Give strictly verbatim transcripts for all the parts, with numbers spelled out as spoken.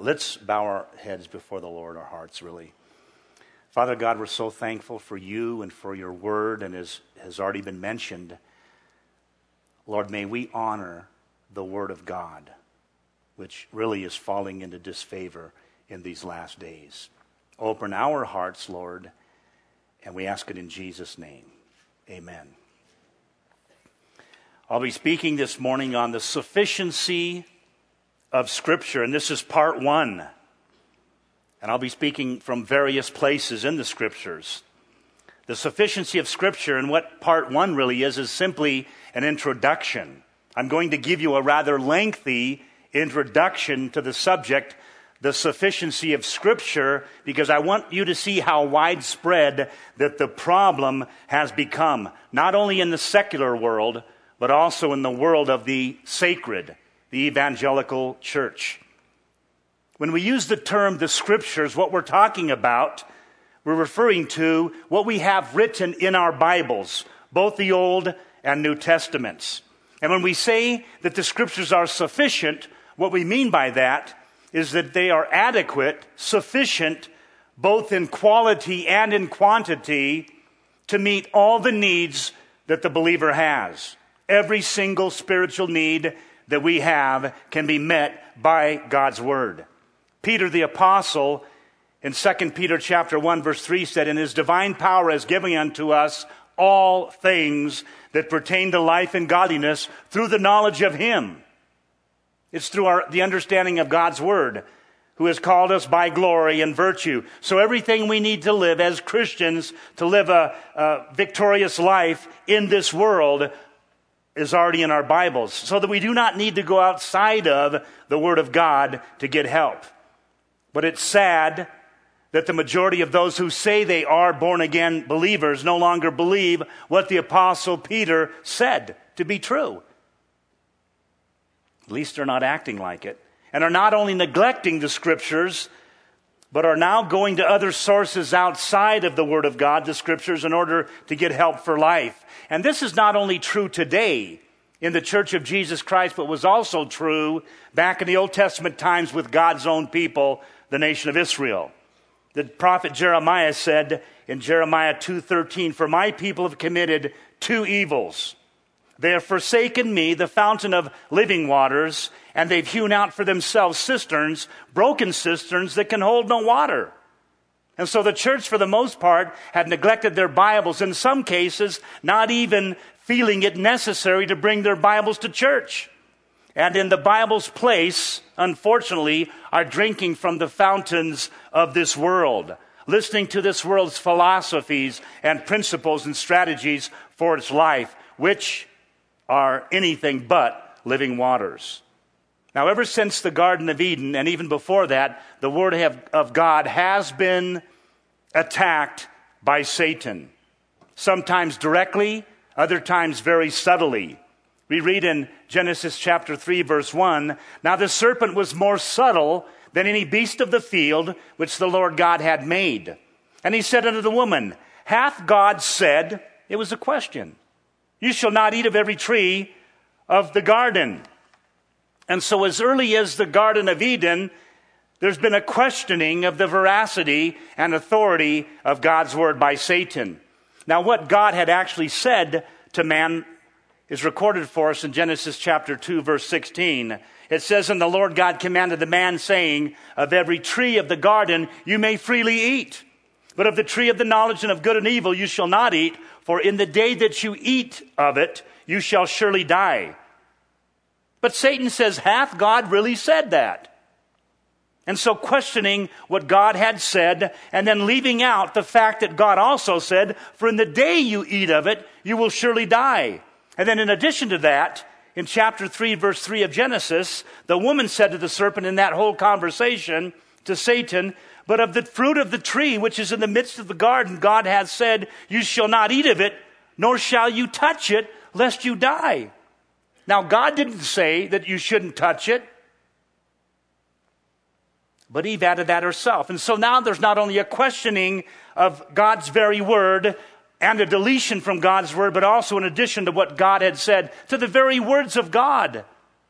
Let's bow our heads before the Lord, our hearts really. Father God, we're so thankful for you and for your word, and as has already been mentioned, Lord, may we honor the word of God, which really is falling into disfavor in these last days. Open our hearts, Lord, and we ask it in Jesus' name. Amen. I'll be speaking this morning on the sufficiency of Scripture, and this is part one. And I'll be speaking from various places in the Scriptures. The sufficiency of Scripture, and what part one really is, is simply an introduction. I'm going to give you a rather lengthy introduction to the subject, the sufficiency of Scripture, because I want you to see how widespread that the problem has become, not only in the secular world, but also in the world of the sacred, the evangelical church. When we use the term the Scriptures, what we're talking about, we're referring to what we have written in our Bibles, both the Old and New Testaments. And when we say that the Scriptures are sufficient, what we mean by that is that they are adequate, sufficient, both in quality and in quantity, to meet all the needs that the believer has. Every single spiritual need that we have can be met by God's Word. Peter the Apostle in Second Peter chapter one verse three said, "And his divine power has given unto us all things that pertain to life and godliness through the knowledge of him." It's through our, the understanding of God's Word, who has called us by glory and virtue. So everything we need to live as Christians, to live a, a victorious life in this world, is already in our Bibles, so that we do not need to go outside of the Word of God to get help. But it's sad that the majority of those who say they are born-again believers no longer believe what the Apostle Peter said to be true. At least they're not acting like it, and are not only neglecting the Scriptures, but are now going to other sources outside of the Word of God, the Scriptures, in order to get help for life. And this is not only true today in the Church of Jesus Christ, but was also true back in the Old Testament times with God's own people, the nation of Israel. The prophet Jeremiah said in Jeremiah two thirteen, "For my people have committed two evils. They have forsaken me, the fountain of living waters, and they've hewn out for themselves cisterns, broken cisterns that can hold no water." And so the church, for the most part, had neglected their Bibles, in some cases not even feeling it necessary to bring their Bibles to church. And in the Bible's place, unfortunately, are drinking from the fountains of this world, listening to this world's philosophies and principles and strategies for its life, which are anything but living waters. Now, ever since the Garden of Eden, and even before that, the Word of God has been attacked by Satan. Sometimes directly, other times very subtly. We read in Genesis chapter three, verse one, "Now the serpent was more subtle than any beast of the field which the Lord God had made. And he said unto the woman, Hath God said," it was a question, "You shall not eat of every tree of the garden." And so as early as the Garden of Eden, there's been a questioning of the veracity and authority of God's Word by Satan. Now, what God had actually said to man is recorded for us in Genesis chapter two, verse sixteen. It says, "And the Lord God commanded the man, saying, Of every tree of the garden you may freely eat, but of the tree of the knowledge and of good and evil you shall not eat, for in the day that you eat of it, you shall surely die." But Satan says, hath God really said that? And so questioning what God had said, and then leaving out the fact that God also said, "For in the day you eat of it, you will surely die." And then in addition to that, in chapter three, verse three of Genesis, the woman said to the serpent in that whole conversation to Satan, "But of the fruit of the tree which is in the midst of the garden, God hath said, You shall not eat of it, nor shall you touch it, lest you die." Now, God didn't say that you shouldn't touch it, but Eve added that herself. And so now there's not only a questioning of God's very word and a deletion from God's word, but also an addition to what God had said, to the very words of God.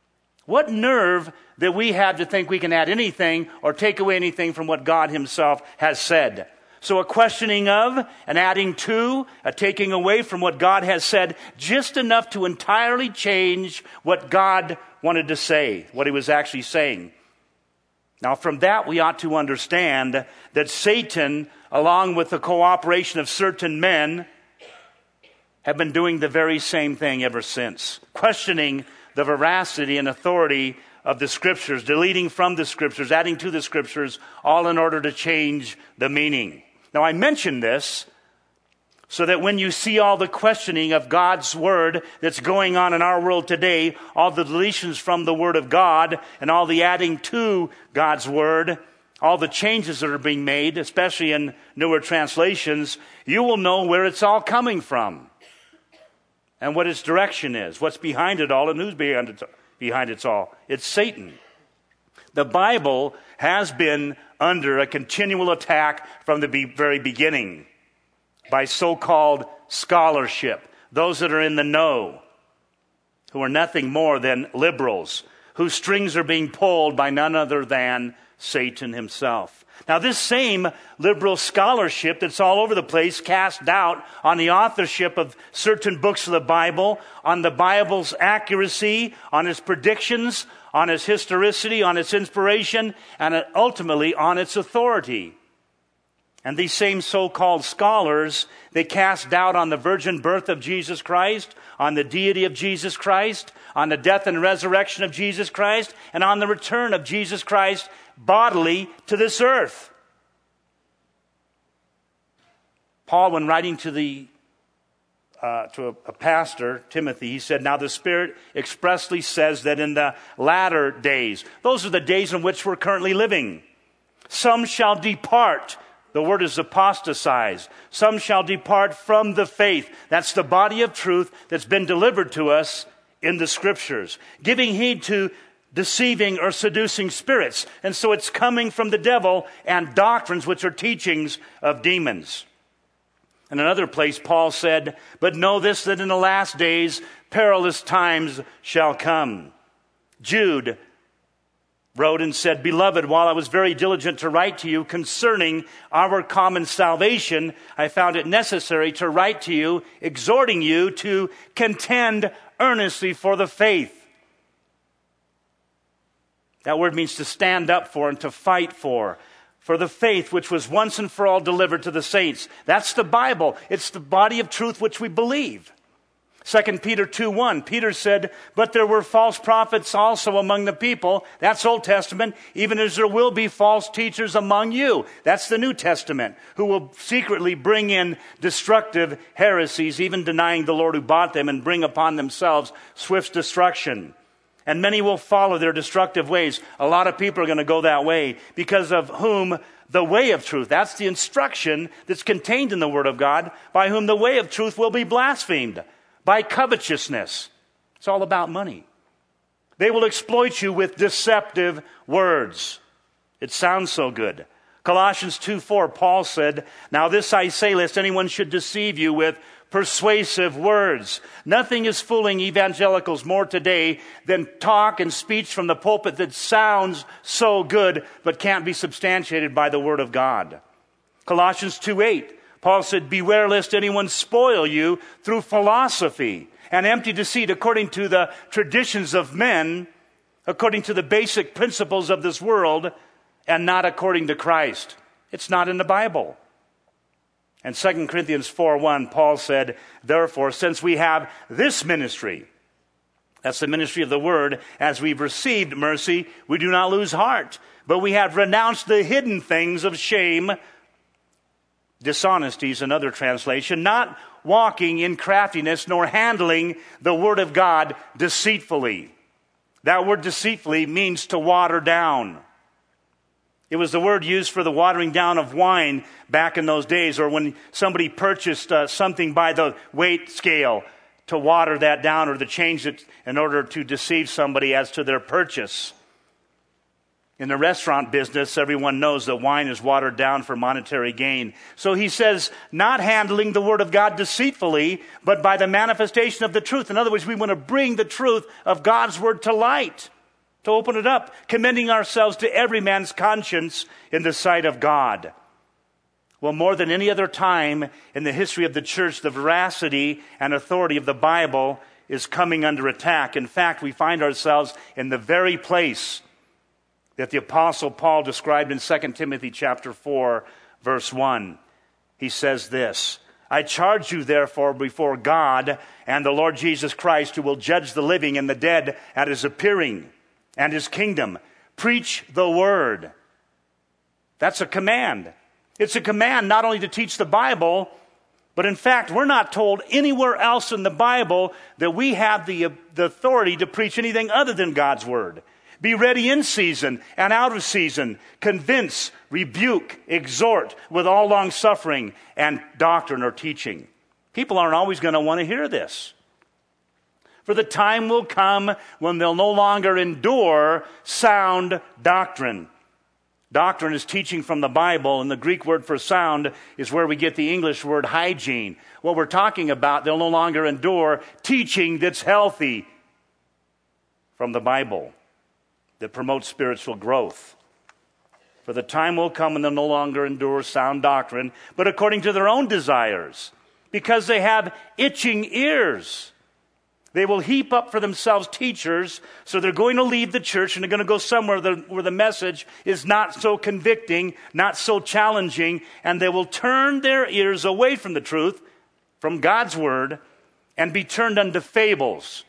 What nerve that we have to think we can add anything or take away anything from what God himself has said. So a questioning of, an adding to, a taking away from what God has said, just enough to entirely change what God wanted to say, what he was actually saying. Now from that we ought to understand that Satan, along with the cooperation of certain men, have been doing the very same thing ever since. Questioning the veracity and authority of the Scriptures, deleting from the Scriptures, adding to the Scriptures, all in order to change the meaning. Now I mention this so that when you see all the questioning of God's Word that's going on in our world today, all the deletions from the Word of God and all the adding to God's Word, all the changes that are being made, especially in newer translations, you will know where it's all coming from and what its direction is, what's behind it all and who's behind it, behind it all. It's Satan. The Bible has been under a continual attack from the be- very beginning by so-called scholarship, those that are in the know, who are nothing more than liberals, whose strings are being pulled by none other than Satan himself. Now this same liberal scholarship that's all over the place cast doubt on the authorship of certain books of the Bible, on the Bible's accuracy, on its predictions, on its historicity, on its inspiration, and ultimately on its authority. And these same so-called scholars, they cast doubt on the virgin birth of Jesus Christ, on the deity of Jesus Christ, on the death and resurrection of Jesus Christ, and on the return of Jesus Christ bodily to this earth. Paul, when writing to the uh, to a, a pastor, Timothy, he said, "Now the Spirit expressly says that in the latter days," those are the days in which we're currently living, "some shall depart." The word is apostatize. "Some shall depart from the faith." That's the body of truth that's been delivered to us in the Scriptures. "Giving heed to deceiving or seducing spirits." And so it's coming from the devil, and doctrines which are teachings of demons. In another place, Paul said, "But know this, that in the last days perilous times shall come." Jude wrote and said, "Beloved, while I was very diligent to write to you concerning our common salvation, I found it necessary to write to you, exhorting you to contend earnestly for the faith." That word means to stand up for and to fight for. For the faith which was once and for all delivered to the saints. That's the Bible. It's the body of truth which we believe. Second Peter two one, Peter said, "But there were false prophets also among the people." That's Old Testament. "Even as there will be false teachers among you." That's the New Testament. "Who will secretly bring in destructive heresies, even denying the Lord who bought them, and bring upon themselves swift destruction. And many will follow their destructive ways." A lot of people are going to go that way, because of whom the way of truth, that's the instruction that's contained in the Word of God, by whom the way of truth will be blasphemed. By covetousness. It's all about money. They will exploit you with deceptive words. It sounds so good. Colossians two four, Paul said, "Now this I say, lest anyone should deceive you with persuasive words." Nothing is fooling evangelicals more today than talk and speech from the pulpit that sounds so good, but can't be substantiated by the Word of God. Colossians two eight. Paul said, "Beware lest anyone spoil you through philosophy and empty deceit, according to the traditions of men, according to the basic principles of this world, and not according to Christ." It's not in the Bible. And Second Corinthians four one, Paul said, "Therefore, since we have this ministry," that's the ministry of the Word, "as we've received mercy, we do not lose heart, but we have renounced the hidden things of shame," dishonesty is another translation, "not walking in craftiness, nor handling the Word of God deceitfully." That word deceitfully means to water down. It was the word used for the watering down of wine back in those days, or when somebody purchased uh, something by the weight scale, to water that down or to change it in order to deceive somebody as to their purchase. In the restaurant business, everyone knows that wine is watered down for monetary gain. So he says, not handling the Word of God deceitfully, but by the manifestation of the truth. In other words, we want to bring the truth of God's Word to light. to open it up, commending ourselves to every man's conscience in the sight of God. Well, more than any other time in the history of the church, the veracity and authority of the Bible is coming under attack. In fact, we find ourselves in the very place that the Apostle Paul described in Second Timothy chapter four, verse one. He says this, I charge you therefore before God and the Lord Jesus Christ, who will judge the living and the dead at his appearing and his kingdom. Preach the word. That's a command. It's a command not only to teach the Bible, but in fact, we're not told anywhere else in the Bible that we have the, the authority to preach anything other than God's word. Be ready in season and out of season. Convince, rebuke, exhort with all long suffering and doctrine or teaching. People aren't always going to want to hear this. For the time will come when they'll no longer endure sound doctrine. Doctrine is teaching from the Bible, and the Greek word for sound is where we get the English word hygiene. What we're talking about, they'll no longer endure teaching that's healthy from the Bible, that promotes spiritual growth. For the time will come when they'll no longer endure sound doctrine, but according to their own desires, because they have itching ears. They will heap up for themselves teachers, so they're going to leave the church and they're going to go somewhere where the message is not so convicting, not so challenging, and they will turn their ears away from the truth, from God's word, and be turned unto fables.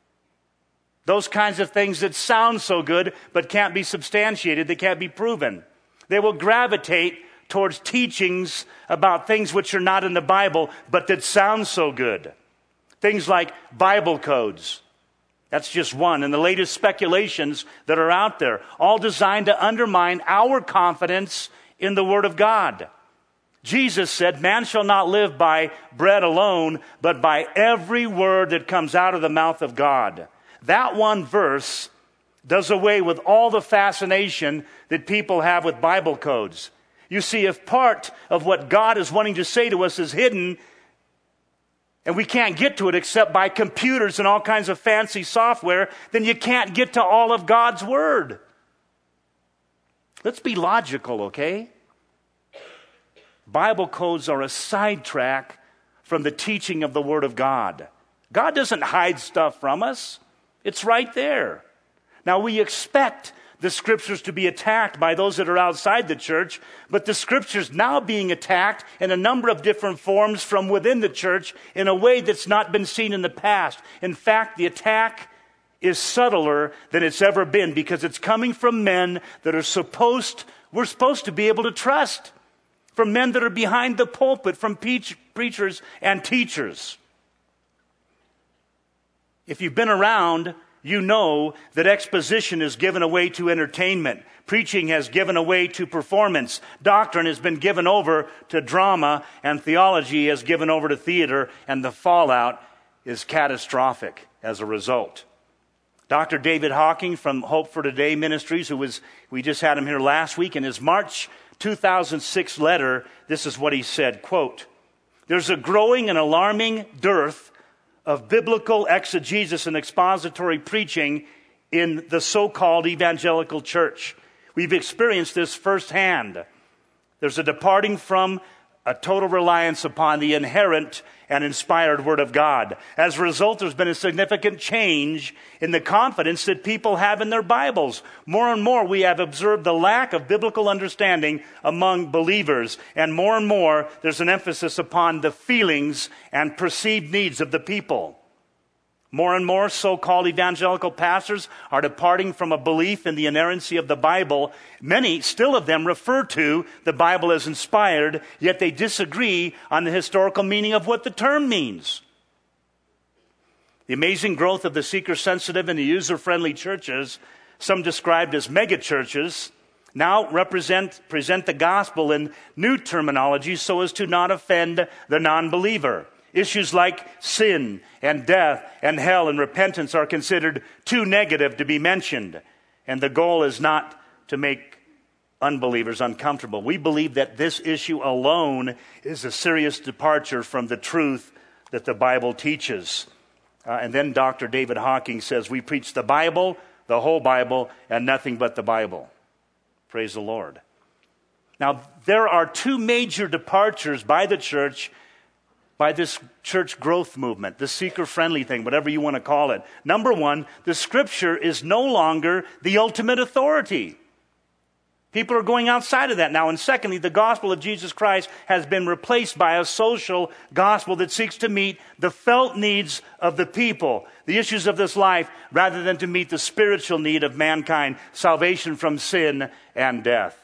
Those kinds of things that sound so good but can't be substantiated, they can't be proven. They will gravitate towards teachings about things which are not in the Bible but that sound so good. Things like Bible codes. That's just one. And the latest speculations that are out there, all designed to undermine our confidence in the Word of God. Jesus said, man shall not live by bread alone, but by every word that comes out of the mouth of God. That one verse does away with all the fascination that people have with Bible codes. You see, if part of what God is wanting to say to us is hidden, and we can't get to it except by computers and all kinds of fancy software, then you can't get to all of God's Word. Let's be logical, okay? Bible codes are a sidetrack from the teaching of the Word of God. God doesn't hide stuff from us. It's right there. Now, we expect the Scriptures to be attacked by those that are outside the church, but the Scriptures now being attacked in a number of different forms from within the church in a way that's not been seen in the past. In fact, the attack is subtler than it's ever been because it's coming from men that are supposed, we're supposed to be able to trust, from men that are behind the pulpit, from preach, preachers and teachers. If you've been around, you know that exposition is given away to entertainment. Preaching has given away to performance. Doctrine has been given over to drama, and theology has given over to theater, and the fallout is catastrophic as a result. Doctor David Hawking from Hope for Today Ministries, who was, we just had him here last week, in his March two thousand six letter, this is what he said, quote, "There's a growing and alarming dearth of biblical exegesis and expository preaching in the so-called evangelical church. We've experienced this firsthand. There's a departing from a total reliance upon the inherent and inspired Word of God. As a result, there's been a significant change in the confidence that people have in their Bibles. More and more, we have observed the lack of biblical understanding among believers. And more and more, there's an emphasis upon the feelings and perceived needs of the people. More and more so-called evangelical pastors are departing from a belief in the inerrancy of the Bible. Many, still of them, refer to the Bible as inspired, yet they disagree on the historical meaning of what the term means. The amazing growth of the seeker-sensitive and the user-friendly churches, some described as megachurches, now represent present the gospel in new terminology so as to not offend the non-believer. Issues like sin and death and hell and repentance are considered too negative to be mentioned. And the goal is not to make unbelievers uncomfortable. We believe that this issue alone is a serious departure from the truth that the Bible teaches. Uh, and then Doctor David Hawking says, we preach the Bible the whole Bible, and nothing but the Bible. Praise the Lord. Now, there are two major departures by the church, by this church growth movement, the seeker-friendly thing, whatever you want to call it. Number one, the Scripture is no longer the ultimate authority. People are going outside of that now. And secondly, the gospel of Jesus Christ has been replaced by a social gospel that seeks to meet the felt needs of the people, the issues of this life, rather than to meet the spiritual need of mankind, salvation from sin and death.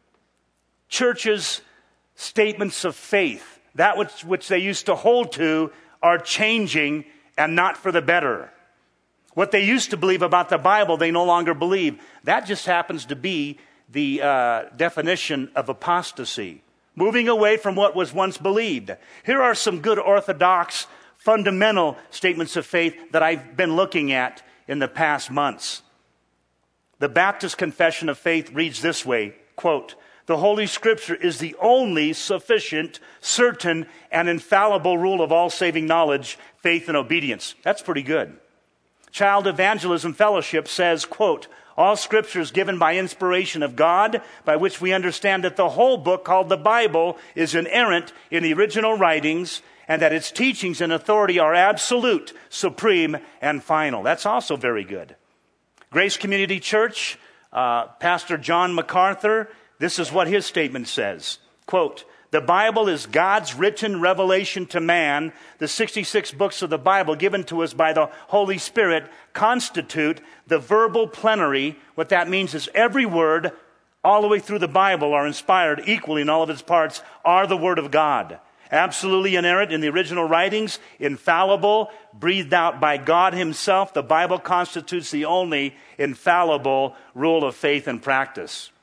Churches' statements of faith, that which, which they used to hold to, are changing and not for the better. What they used to believe about the Bible, they no longer believe. That just happens to be the uh, definition of apostasy, moving away from what was once believed. Here are some good orthodox, fundamental statements of faith that I've been looking at in the past months. The Baptist Confession of Faith reads this way, quote, "The Holy Scripture is the only sufficient, certain, and infallible rule of all saving knowledge, faith, and obedience." That's pretty good. Child Evangelism Fellowship says, quote, "All Scripture is given by inspiration of God, by which we understand that the whole book called the Bible is inerrant in the original writings, and that its teachings and authority are absolute, supreme, and final." That's also very good. Grace Community Church, uh, Pastor John MacArthur, this is what his statement says, quote, "The Bible is God's written revelation to man. The sixty-six books of the Bible given to us by the Holy Spirit constitute the verbal plenary." What that means is every word all the way through the Bible are inspired equally in all of its parts, are the Word of God. Absolutely inerrant in the original writings, infallible, breathed out by God Himself. The Bible constitutes the only infallible rule of faith and practice.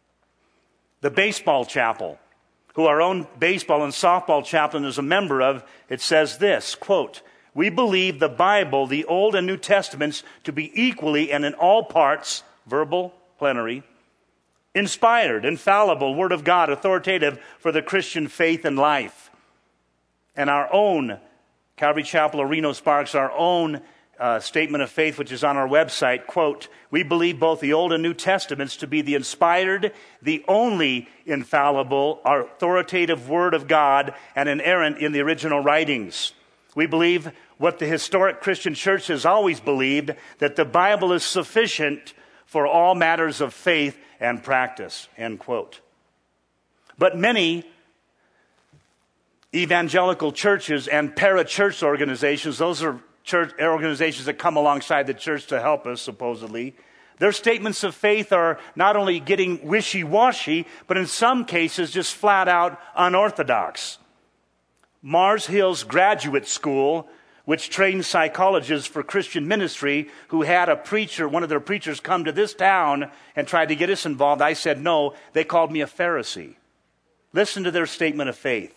The Baseball Chapel, who our own baseball and softball chaplain is a member of, it says this, quote, "We believe the Bible, the Old and New Testaments, to be equally and in all parts," verbal, plenary, "inspired, infallible, Word of God, authoritative for the Christian faith and life." And our own, Calvary Chapel of Reno Sparks, our own uh, statement of faith, which is on our website, quote, "We believe both the Old and New Testaments to be the inspired, the only infallible, authoritative Word of God, and inerrant in the original writings. We believe what the historic Christian church has always believed, that the Bible is sufficient for all matters of faith and practice," end quote. But many evangelical churches and para-church organizations, those are church organizations that come alongside the church to help us, supposedly, their statements of faith are not only getting wishy-washy, but in some cases just flat out unorthodox. Mars Hills Graduate School, which trains psychologists for Christian ministry, who had a preacher, one of their preachers, come to this town and tried to get us involved. I said no. They called me a Pharisee. Listen to their statement of faith.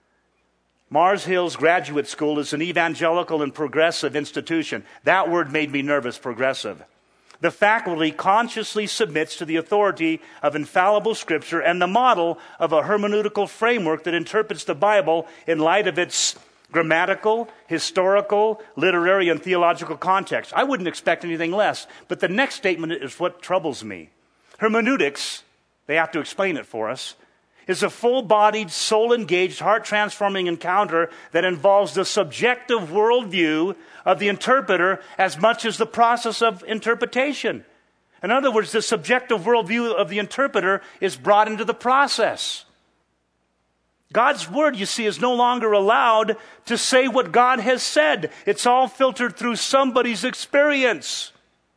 Mars Hills Graduate School is an evangelical and progressive institution. That word made me nervous, progressive. The faculty consciously submits to the authority of infallible Scripture and the model of a hermeneutical framework that interprets the Bible in light of its grammatical, historical, literary, and theological context. I wouldn't expect anything less. But the next statement is what troubles me. Hermeneutics, they have to explain it for us, is a full-bodied, soul-engaged, heart-transforming encounter that involves the subjective worldview of the interpreter as much as the process of interpretation. In other words, the subjective worldview of the interpreter is brought into the process. God's Word, you see, is no longer allowed to say what God has said. It's all filtered through somebody's experience.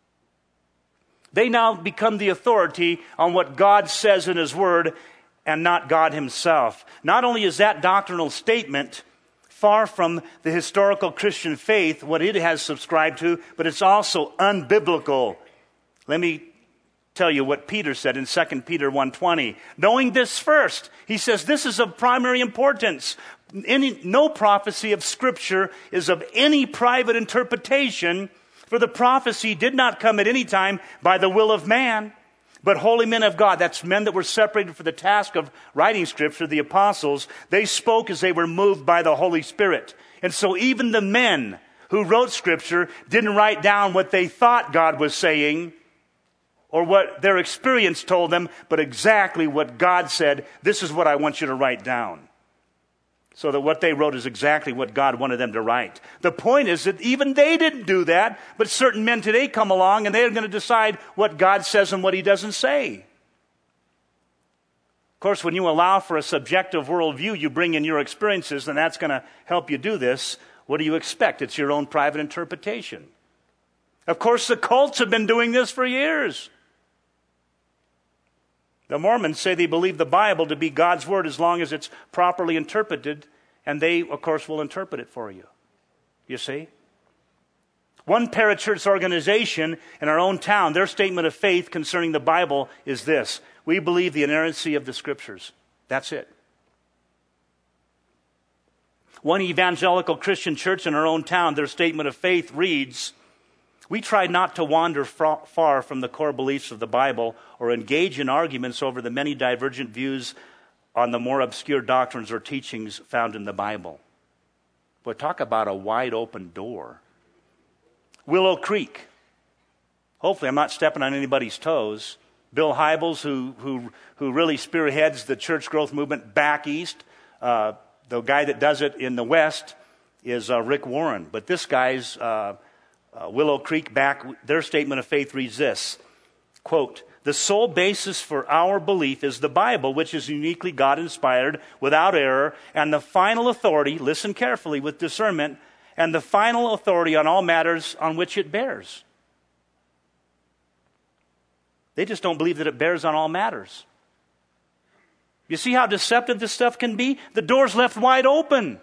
They now become the authority on what God says in His Word, and not God Himself. Not only is that doctrinal statement far from the historical Christian faith, what it has subscribed to, but it's also unbiblical. Let me tell you what Peter said in Second Peter one twenty. Knowing this first, he says this is of primary importance. Any, no prophecy of Scripture is of any private interpretation, for the prophecy did not come at any time by the will of man, but holy men of God, that's men that were separated for the task of writing Scripture, the apostles, they spoke as they were moved by the Holy Spirit. And so even the men who wrote Scripture didn't write down what they thought God was saying. or what their experience told them, but exactly what God said. This is what I want you to write down. So that what they wrote is exactly what God wanted them to write. The point is that even they didn't do that, but certain men today come along and they're going to decide what God says and what he doesn't say. Of course, when you allow for a subjective worldview, you bring in your experiences, and that's going to help you do this. What do you expect? It's your own private interpretation. Of course, the cults have been doing this for years. The Mormons say they believe the Bible to be God's word as long as it's properly interpreted, and they, of course, will interpret it for you. You see? One parachurch organization in our own town, their statement of faith concerning the Bible is this: we believe the inerrancy of the Scriptures. That's it. One evangelical Christian church in our own town, their statement of faith reads, we try not to wander far from the core beliefs of the Bible or engage in arguments over the many divergent views on the more obscure doctrines or teachings found in the Bible. Boy, talk about a wide open door. Willow Creek. Hopefully I'm not stepping on anybody's toes. Bill Hybels, who who who really spearheads the church growth movement back east. Uh, the guy that does it in the west is uh, Rick Warren. But this guy's... Uh, Uh, Willow Creek back, their statement of faith reads this, quote, the sole basis for our belief is the Bible, which is uniquely God-inspired, without error, and the final authority, listen carefully with discernment, and the final authority on all matters on which it bears. They just don't believe that it bears on all matters. You see how deceptive this stuff can be? The door's left wide open.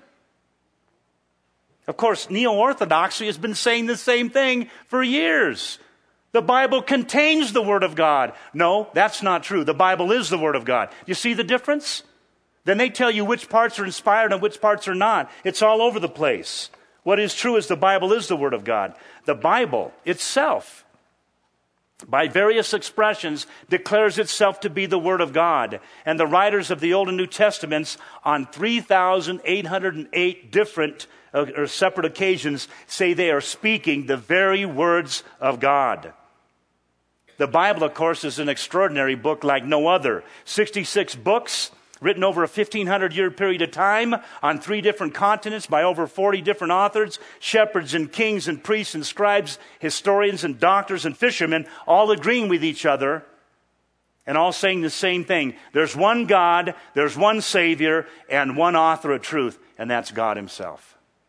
Of course, neo-orthodoxy has been saying the same thing for years. The Bible contains the Word of God. No, that's not true. The Bible is the Word of God. You see the difference? Then they tell you which parts are inspired and which parts are not. It's all over the place. What is true is the Bible is the Word of God. The Bible itself, by various expressions, declares itself to be the Word of God. And the writers of the Old and New Testaments on three thousand eight hundred eight different uh, or separate occasions say they are speaking the very words of God. The Bible, of course, is an extraordinary book like no other. sixty-six books, written over a fifteen hundred year period of time on three different continents by over forty different authors, shepherds and kings and priests and scribes, historians and doctors and fishermen, all agreeing with each other and all saying the same thing. There's one God, there's one Savior, and one author of truth, and that's God himself.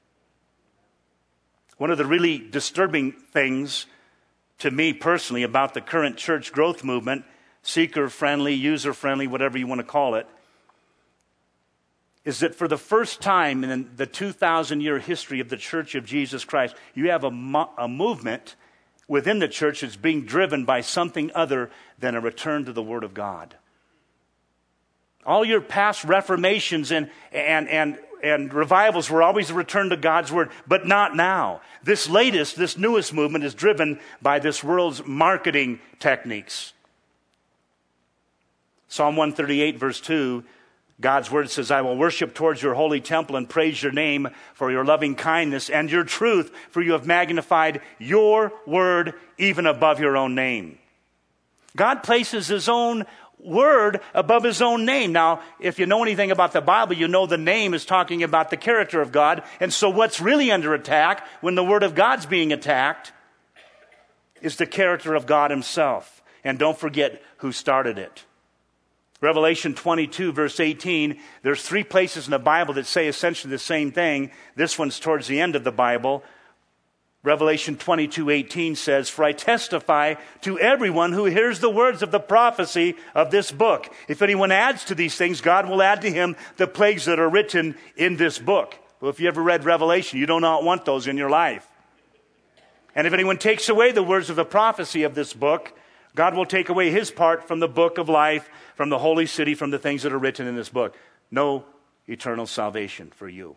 One of the really disturbing things to me personally about the current church growth movement, seeker-friendly, user-friendly, whatever you want to call it, is that for the first time in the two thousand year history of the Church of Jesus Christ, you have a, mo- a movement within the church that's being driven by something other than a return to the Word of God. All your past reformations and, and, and, and revivals were always a return to God's Word, but not now. This latest, this newest movement is driven by this world's marketing techniques. Psalm one thirty-eight, verse two, God's word says, I will worship towards your holy temple and praise your name for your loving kindness and your truth, for you have magnified your word even above your own name. God places his own word above his own name. Now, if you know anything about the Bible, you know the name is talking about the character of God. And so what's really under attack when the word of God's being attacked is the character of God himself. And don't forget who started it. Revelation twenty-two, verse eighteen, there's three places in the Bible that say essentially the same thing. This one's towards the end of the Bible. Revelation twenty-two, eighteen says, for I testify to everyone who hears the words of the prophecy of this book. If anyone adds to these things, God will add to him the plagues that are written in this book. Well, if you ever read Revelation, you do not want those in your life. And if anyone takes away the words of the prophecy of this book, God will take away his part from the book of life, from the holy city, from the things that are written in this book. No eternal salvation for you.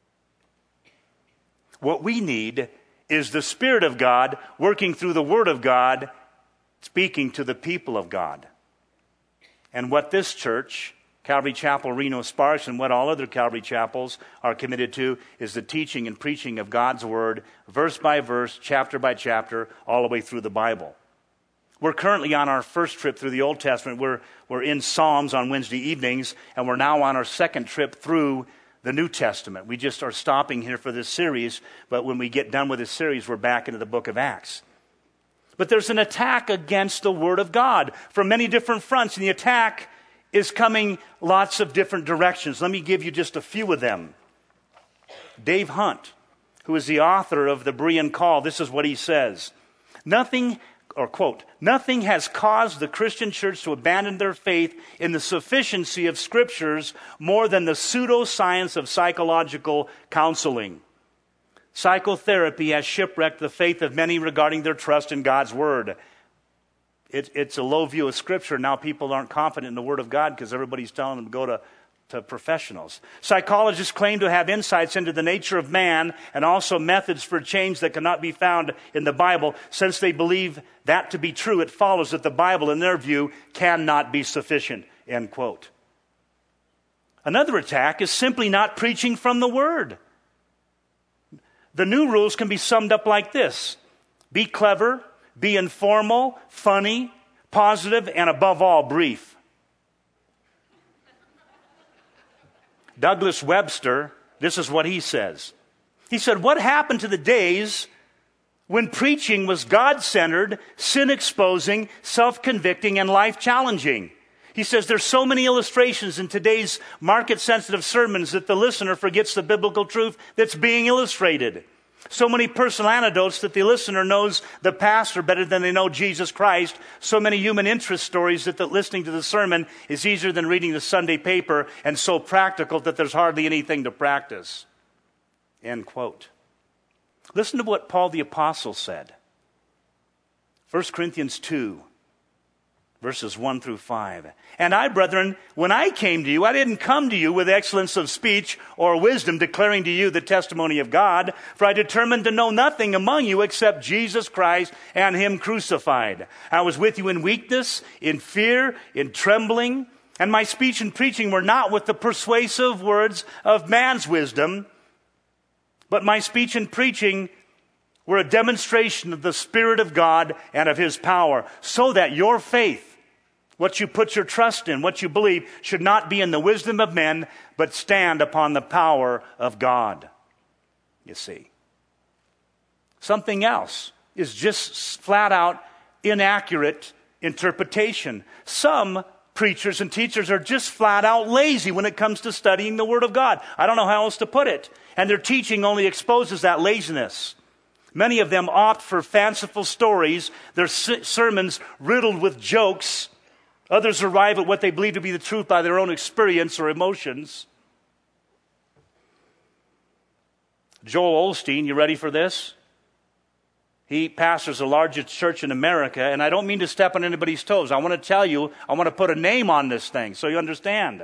What we need is the Spirit of God working through the Word of God, speaking to the people of God. And what this church, Calvary Chapel, Reno Sparks, and what all other Calvary Chapels are committed to is the teaching and preaching of God's Word, verse by verse, chapter by chapter, all the way through the Bible. We're currently on our first trip through the Old Testament. We're, we're in Psalms on Wednesday evenings, and we're now on our second trip through the New Testament. We just are stopping here for this series, but when we get done with this series, we're back into the book of Acts. But there's an attack against the Word of God from many different fronts, and the attack is coming lots of different directions. Let me give you just a few of them. Dave Hunt, who is the author of the Berean Call, this is what he says. Nothing, or quote, nothing has caused the Christian church to abandon their faith in the sufficiency of scriptures more than the pseudoscience of psychological counseling. Psychotherapy has shipwrecked the faith of many regarding their trust in God's Word. It, it's a low view of Scripture. Now people aren't confident in the Word of God because everybody's telling them to go to, to professionals. Psychologists claim to have insights into the nature of man and also methods for change that cannot be found in the Bible. Since they believe that to be true, it follows that the Bible, in their view, cannot be sufficient. End quote. Another attack is simply not preaching from the Word. The new rules can be summed up like this. Be clever, be informal, funny, positive, and above all, brief. Douglas Webster, this is what he says. He said, what happened to the days when preaching was God-centered, sin-exposing, self-convicting, and life-challenging? He says there's so many illustrations in today's market-sensitive sermons that the listener forgets the biblical truth that's being illustrated. So many personal anecdotes that the listener knows the pastor better than they know Jesus Christ. So many human interest stories that the listening to the sermon is easier than reading the Sunday paper, and so practical that there's hardly anything to practice. End quote. Listen to what Paul the Apostle said. First Corinthians two. Verses one through five. And I, brethren, when I came to you, I didn't come to you with excellence of speech or wisdom, declaring to you the testimony of God, for I determined to know nothing among you except Jesus Christ and Him crucified. I was with you in weakness, in fear, in trembling, and my speech and preaching were not with the persuasive words of man's wisdom, but my speech and preaching were a demonstration of the Spirit of God and of His power, so that your faith, what you put your trust in, what you believe, should not be in the wisdom of men, but stand upon the power of God. You see. Something else is just flat out inaccurate interpretation. Some preachers and teachers are just flat out lazy when it comes to studying the Word of God. I don't know how else to put it. And their teaching only exposes that laziness. Many of them opt for fanciful stories, their sermons riddled with jokes. Others arrive at what they believe to be the truth by their own experience or emotions. Joel Osteen, you ready for this? He pastors the largest church in America, and I don't mean to step on anybody's toes. I want to tell you, I want to put a name on this thing so you understand.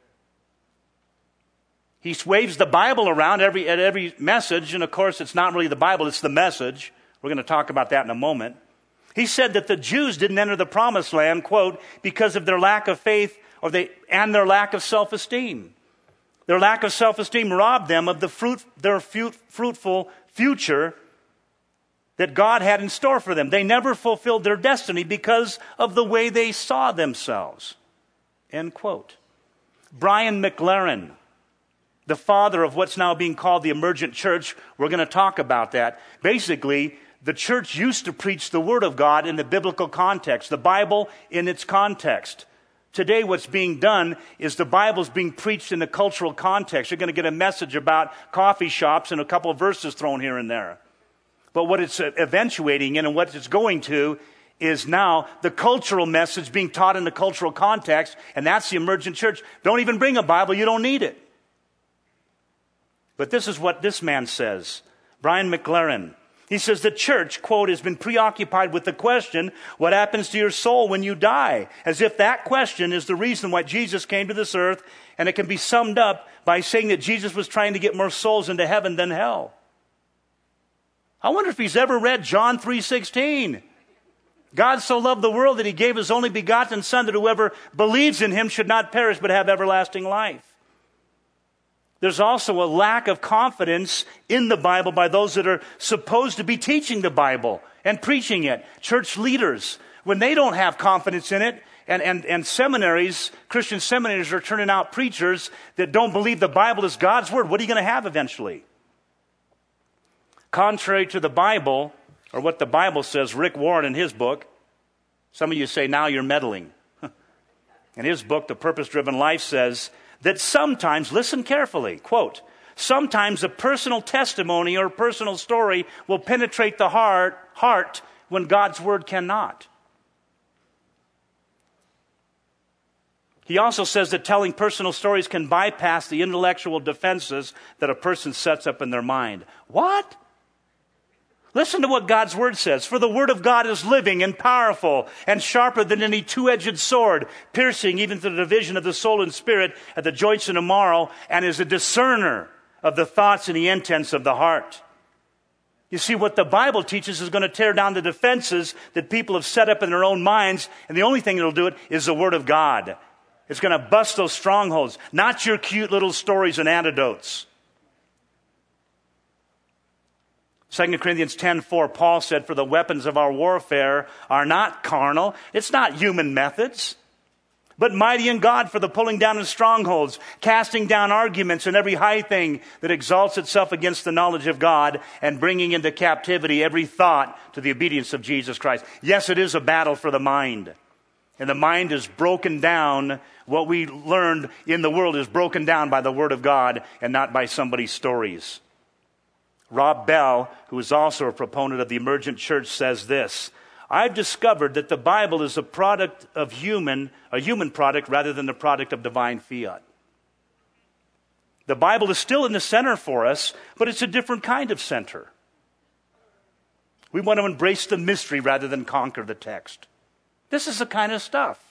He waves the Bible around every, at every message, and of course it's not really the Bible, it's the message. We're going to talk about that in a moment. He said that the Jews didn't enter the promised land, quote, because of their lack of faith or they, and their lack of self-esteem. Their lack of self-esteem robbed them of the fruit, their fruitful future that God had in store for them. They never fulfilled their destiny because of the way they saw themselves. End quote. Brian McLaren, the father of what's now being called the emergent church, we're going to talk about that. Basically, the church used to preach the Word of God in the biblical context, the Bible in its context. Today what's being done is the Bible's being preached in a cultural context. You're going to get a message about coffee shops and a couple of verses thrown here and there. But what it's eventuating in and what it's going to is now the cultural message being taught in the cultural context, and that's the emergent church. Don't even bring a Bible, you don't need it. But this is what this man says, Brian McLaren. He says the church, quote, has been preoccupied with the question, what happens to your soul when you die? As if that question is the reason why Jesus came to this earth, and it can be summed up by saying that Jesus was trying to get more souls into heaven than hell. I wonder if he's ever read John three sixteen. God so loved the world that He gave His only begotten Son, that whoever believes in Him should not perish but have everlasting life. There's also a lack of confidence in the Bible by those that are supposed to be teaching the Bible and preaching it. Church leaders. when they don't have confidence in it, and, and, and seminaries, Christian seminaries are turning out preachers that don't believe the Bible is God's word, what are you going to have eventually? Contrary to the Bible, or what the Bible says, Rick Warren in his book, some of you say, now you're meddling. In his book, The Purpose-Driven Life, says that sometimes, listen carefully, quote, sometimes a personal testimony or personal story will penetrate the heart, heart when God's word cannot. He also says that telling personal stories can bypass the intellectual defenses that a person sets up in their mind. What? Listen to what God's word says. For the word of God is living and powerful and sharper than any two-edged sword, piercing even to the division of the soul and spirit at the joints and the marrow, and is a discerner of the thoughts and the intents of the heart. You see, what the Bible teaches is going to tear down the defenses that people have set up in their own minds, and the only thing that will do it is the word of God. It's going to bust those strongholds, not your cute little stories and anecdotes. Second Corinthians ten four, Paul said, for the weapons of our warfare are not carnal. It's not human methods, but mighty in God for the pulling down of strongholds, casting down arguments and every high thing that exalts itself against the knowledge of God, and bringing into captivity every thought to the obedience of Jesus Christ. Yes, it is a battle for the mind. And the mind is broken down. What we learned in the world is broken down by the Word of God and not by somebody's stories. Rob Bell, who is also a proponent of the emergent church, says this: I've discovered that the Bible is a product of human, a human product rather than the product of divine fiat. The Bible is still in the center for us, but it's a different kind of center. We want to embrace the mystery rather than conquer the text. This is the kind of stuff.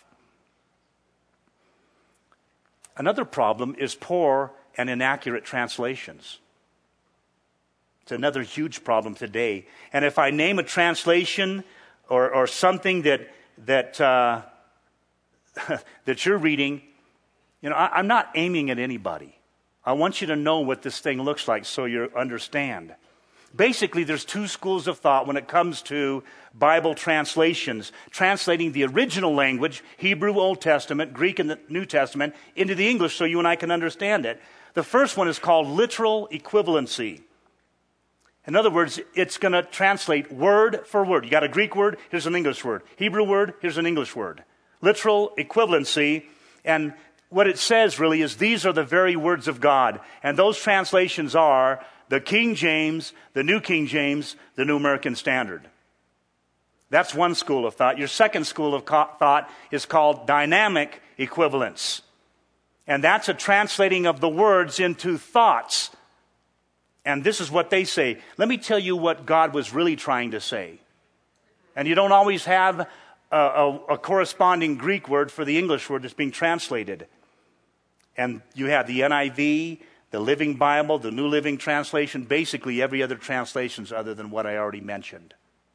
Another problem is poor and inaccurate translations. It's another huge problem today. And if I name a translation or, or something that that uh, that you're reading, you know, I, I'm not aiming at anybody. I want you to know what this thing looks like so you understand. Basically, there's two schools of thought when it comes to Bible translations. Translating the original language, Hebrew Old Testament, Greek and the New Testament, into the English so you and I can understand it. The first one is called literal equivalency. In other words, it's going to translate word for word. You got a Greek word, here's an English word. Hebrew word, here's an English word. Literal equivalency. And what it says really is these are the very words of God. And those translations are the King James, the New King James, the New American Standard. That's one school of thought. Your second school of thought is called dynamic equivalence. And that's a translating of the words into thoughts. And this is what they say. Let me tell you what God was really trying to say. And you don't always have a, a, a corresponding Greek word for the English word that's being translated. And you have the N I V, the Living Bible, the New Living Translation, basically every other translations other than what I already mentioned.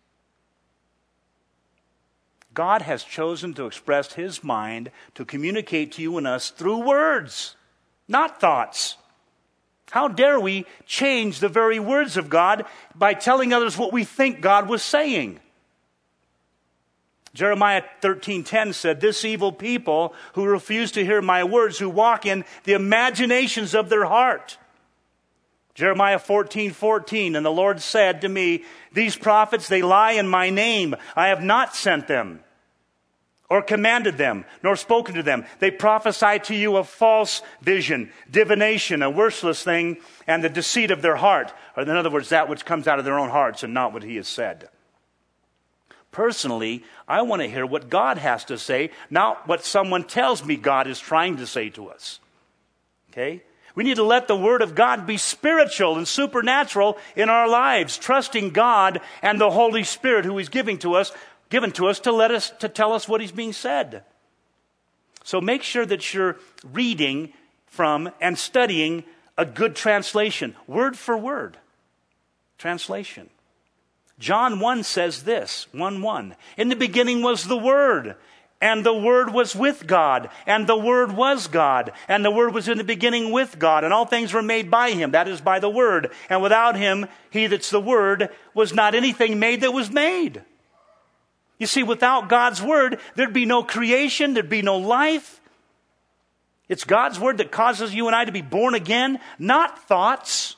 God has chosen to express His mind to communicate to you and us through words, not thoughts. How dare we change the very words of God by telling others what we think God was saying? Jeremiah thirteen ten said, this evil people who refuse to hear my words, who walk in the imaginations of their heart. Jeremiah fourteen fourteen, and the Lord said to me, these prophets, they lie in my name. I have not sent them or commanded them, nor spoken to them. They prophesy to you a false vision, divination, a worthless thing, and the deceit of their heart. Or in other words, that which comes out of their own hearts and not what He has said. Personally, I want to hear what God has to say, not what someone tells me God is trying to say to us. Okay? We need to let the Word of God be spiritual and supernatural in our lives, trusting God and the Holy Spirit who He's giving to us, given to us to let us to tell us what He's being said. So make sure that you're reading from and studying a good translation, word for word translation. John one says this, one one. In the beginning was the Word, and the Word was with God, and the Word was God, and the Word was in the beginning with God, and all things were made by Him, that is by the Word. And without Him, He that's the Word, was not anything made that was made. You see, without God's word, there'd be no creation, there'd be no life. It's God's word that causes you and I to be born again, not thoughts.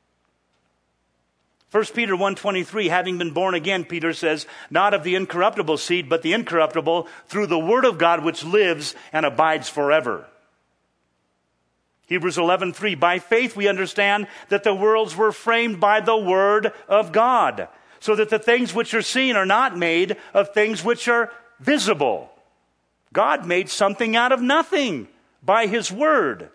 First Peter one twenty-three, having been born again, Peter says, not of the incorruptible seed, but the incorruptible, through the word of God which lives and abides forever. Hebrews eleven three, by faith we understand that the worlds were framed by the word of God, so that the things which are seen are not made of things which are visible. God made something out of nothing by his word.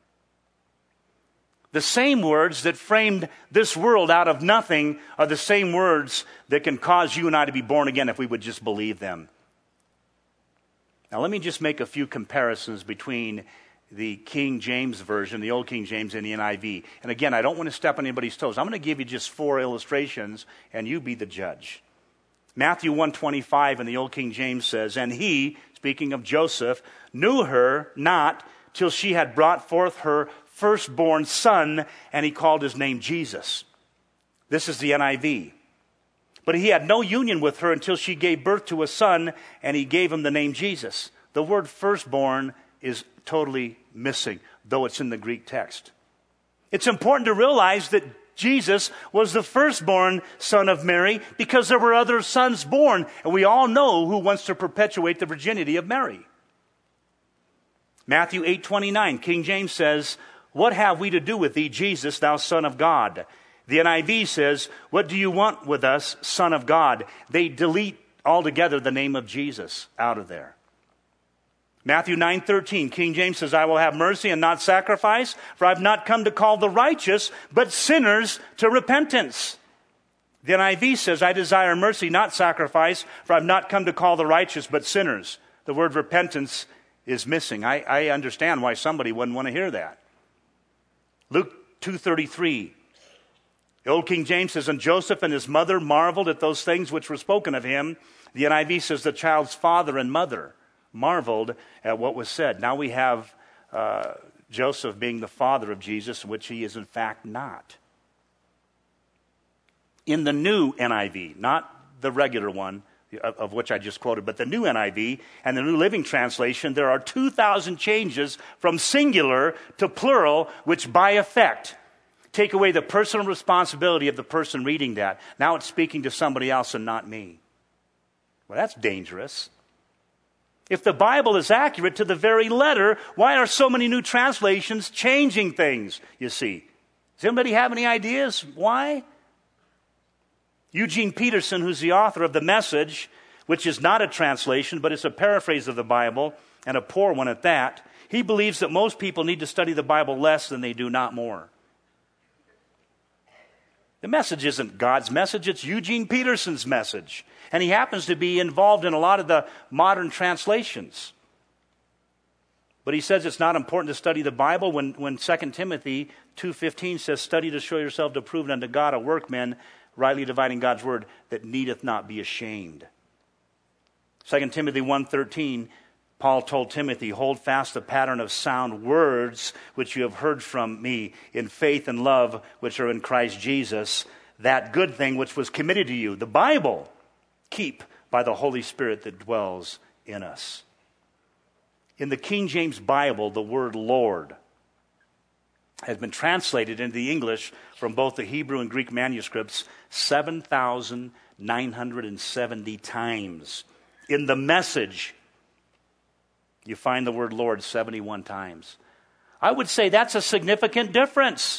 The same words that framed this world out of nothing are the same words that can cause you and I to be born again if we would just believe them. Now let me just make a few comparisons between the King James Version, the Old King James, and the N I V. And again, I don't want to step on anybody's toes. I'm going to give you just four illustrations, and you be the judge. Matthew one twenty-five in the Old King James says, and he, speaking of Joseph, knew her not till she had brought forth her firstborn son, and he called his name Jesus. This is the N I V. But he had no union with her until she gave birth to a son, and he gave him the name Jesus. The word firstborn is totally missing, though it's in the Greek text. It's important to realize that Jesus was the firstborn son of Mary because there were other sons born, and we all know who wants to perpetuate the virginity of Mary. Matthew eight twenty-nine, King James says, what have we to do with thee, Jesus, thou Son of God? The N I V says, what do you want with us, Son of God? They delete altogether the name of Jesus out of there. Matthew nine thirteen, King James says, I will have mercy and not sacrifice, for I have not come to call the righteous, but sinners to repentance. The N I V says, I desire mercy, not sacrifice, for I have not come to call the righteous, but sinners. The word repentance is missing. I, I understand why somebody wouldn't want to hear that. Luke two thirty-three, the Old King James says, and Joseph and his mother marveled at those things which were spoken of him. The N I V says, the child's father and mother marveled at what was said. Now we have uh, Joseph being the father of Jesus, which he is in fact not. In the new N I V, not the regular one, of, of which I just quoted, but the new N I V and the New Living Translation, there are two thousand changes from singular to plural, which by effect take away the personal responsibility of the person reading that. Now it's speaking to somebody else and not me. Well, that's dangerous. If the Bible is accurate to the very letter, why are so many new translations changing things, you see? Does anybody have any ideas why? Eugene Peterson, who's the author of The Message, which is not a translation, but it's a paraphrase of the Bible, and a poor one at that, he believes that most people need to study the Bible less than they do, not more. The Message isn't God's message, it's Eugene Peterson's message. And he happens to be involved in a lot of the modern translations. But he says it's not important to study the Bible when, when Second Timothy two fifteen says, study to show yourself to prove unto God a workman, rightly dividing God's word, that needeth not be ashamed. Second Timothy one thirteen, Paul told Timothy, hold fast the pattern of sound words which you have heard from me in faith and love which are in Christ Jesus, that good thing which was committed to you, the Bible, keep by the Holy Spirit that dwells in us. In the King James Bible, the word Lord has been translated into the English from both the Hebrew and Greek manuscripts seven thousand nine hundred seventy times. In the Message, you find the word Lord seventy-one times. I would say that's a significant difference.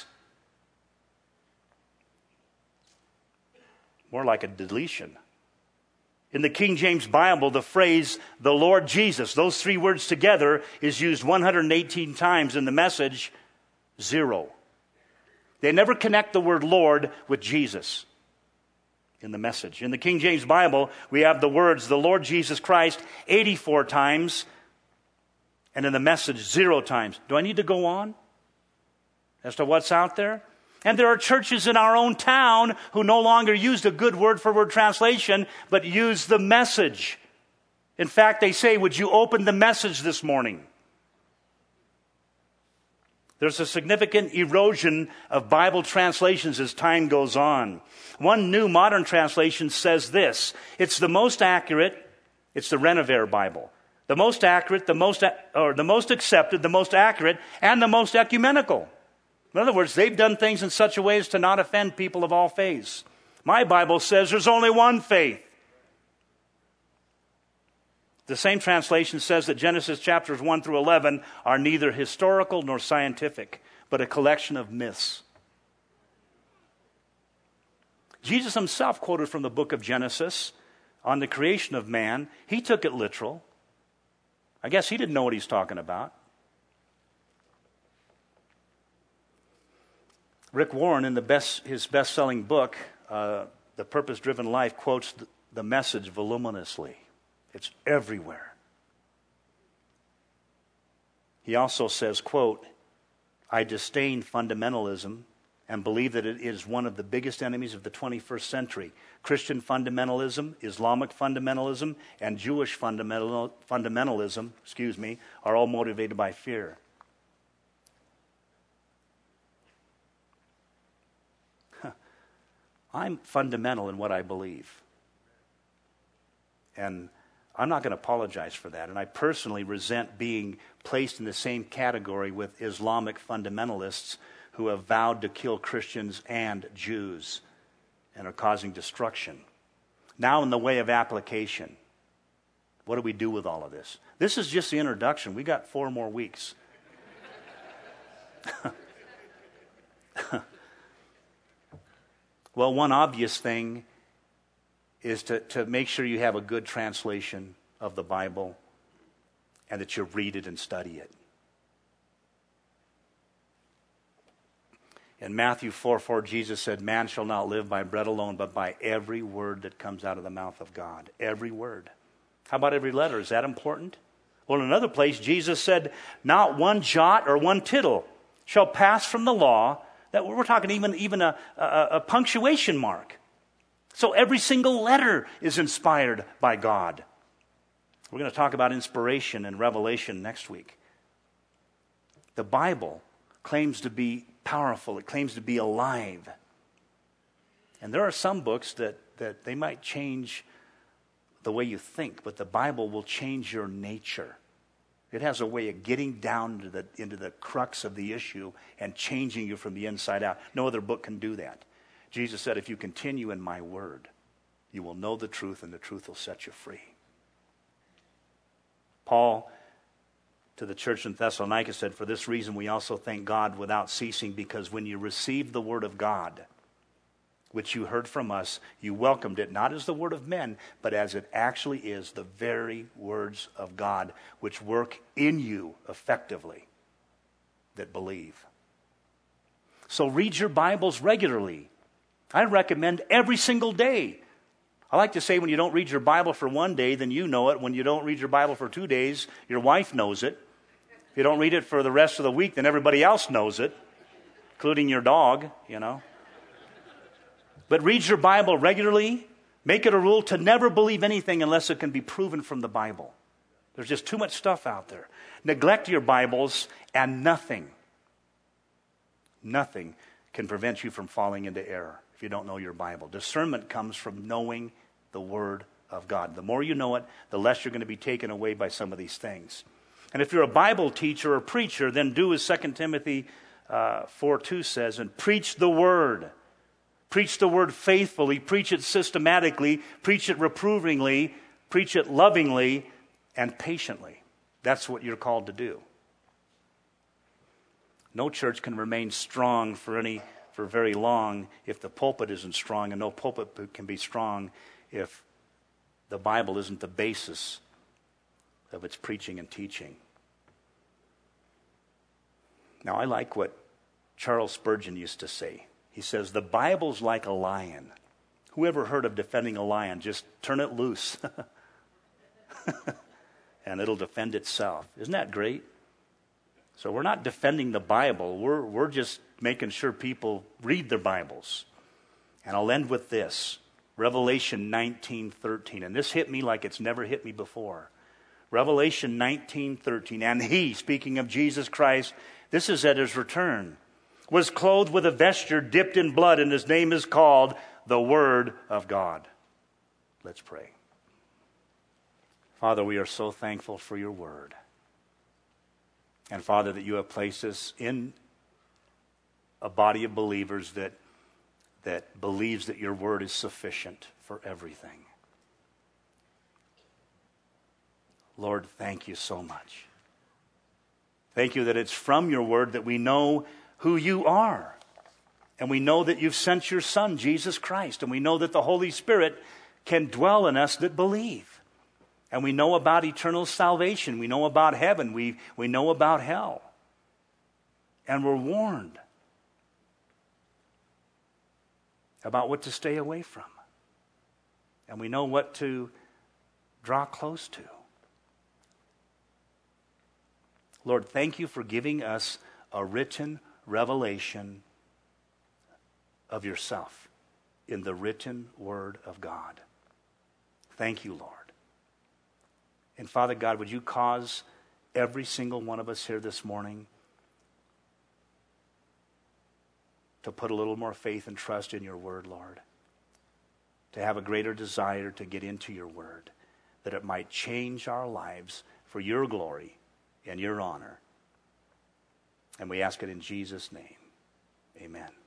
More like a deletion. In the King James Bible, the phrase, the Lord Jesus, those three words together is used one hundred eighteen times. In the Message, zero. They never connect the word Lord with Jesus in the Message. In the King James Bible, we have the words, the Lord Jesus Christ, eighty-four times, and in the Message, zero times. Do I need to go on as to what's out there? And there are churches in our own town who no longer use the good word for word translation, but use the Message. In fact, they say, would you open the Message this morning? There's a significant erosion of Bible translations as time goes on. One new modern translation says this: it's the most accurate, it's the Renover Bible. The most accurate, the most, or the most accepted, the most accurate, and the most ecumenical. In other words, they've done things in such a way as to not offend people of all faiths. My Bible says there's only one faith. The same translation says that Genesis chapters one through eleven are neither historical nor scientific, but a collection of myths. Jesus himself quoted from the book of Genesis on the creation of man. He took it literal. I guess he didn't know what he's talking about. Rick Warren, in the best, his best-selling book, uh, The Purpose-Driven Life, quotes the, the message voluminously. It's everywhere. He also says, quote, "I disdain fundamentalism and believe that it is one of the biggest enemies of the twenty-first century. Christian fundamentalism, Islamic fundamentalism, and Jewish fundamental, fundamentalism, excuse me, are all motivated by fear." I'm fundamental in what I believe. And I'm not going to apologize for that. And I personally resent being placed in the same category with Islamic fundamentalists who have vowed to kill Christians and Jews and are causing destruction. Now, in the way of application, what do we do with all of this? This is just the introduction. We got four more weeks. Well, one obvious thing is to, to make sure you have a good translation of the Bible and that you read it and study it. In Matthew four four, Jesus said, "Man shall not live by bread alone, but by every word that comes out of the mouth of God." Every word. How about every letter? Is that important? Well, in another place, Jesus said, "Not one jot or one tittle shall pass from the law." That we're talking even, even a, a, a punctuation mark. So every single letter is inspired by God. We're going to talk about inspiration and revelation next week. The Bible claims to be powerful. It claims to be alive. And there are some books that, that they might change the way you think, but the Bible will change your nature. It has a way of getting down into the, into the crux of the issue and changing you from the inside out. No other book can do that. Jesus said, "If you continue in my word, you will know the truth, and the truth will set you free." Paul, to the church in Thessalonica, said, "For this reason we also thank God without ceasing, because when you received the word of God, which you heard from us, you welcomed it, not as the word of men, but as it actually is, the very words of God, which work in you effectively that believe." So read your Bibles regularly. I recommend every single day. I like to say, when you don't read your Bible for one day, then you know it. When you don't read your Bible for two days, your wife knows it. If you don't read it for the rest of the week, then everybody else knows it, including your dog, you know. But read your Bible regularly. Make it a rule to never believe anything unless it can be proven from the Bible. There's just too much stuff out there. Neglect your Bibles and nothing, nothing can prevent you from falling into error if you don't know your Bible. Discernment comes from knowing the Word of God. The more you know it, the less you're going to be taken away by some of these things. And if you're a Bible teacher or preacher, then do as Second Timothy uh, four two says, and preach the Word. Preach the Word faithfully, preach it systematically, preach it reprovingly, preach it lovingly and patiently. That's what you're called to do. No church can remain strong for any for very long if the pulpit isn't strong, and no pulpit can be strong if the Bible isn't the basis of its preaching and teaching. Now, I like what Charles Spurgeon used to say. He says, "The Bible's like a lion. Whoever heard of defending a lion? Just turn it loose and it'll defend itself." Isn't that great? So we're not defending the Bible. We're, we're just making sure people read their Bibles. And I'll end with this. Revelation nineteen thirteen. And this hit me like it's never hit me before. Revelation nineteen thirteen. And he, speaking of Jesus Christ, this is at his return, was clothed with a vesture dipped in blood, and his name is called the Word of God. Let's pray. Father, we are so thankful for your word. And Father, that you have placed us in a body of believers that, that believes that your word is sufficient for everything. Lord, thank you so much. Thank you that it's from your word that we know who you are. And we know that you've sent your Son, Jesus Christ. And we know that the Holy Spirit can dwell in us that believe. And we know about eternal salvation. We know about heaven. We, we know about hell. And we're warned about what to stay away from. And we know what to draw close to. Lord, thank you for giving us a written revelation of yourself in the written word of God. Thank you, Lord. And Father God, would you cause every single one of us here this morning to put a little more faith and trust in your word, Lord. To have a greater desire to get into your word, that it might change our lives for your glory and your honor. And we ask it in Jesus' name. Amen.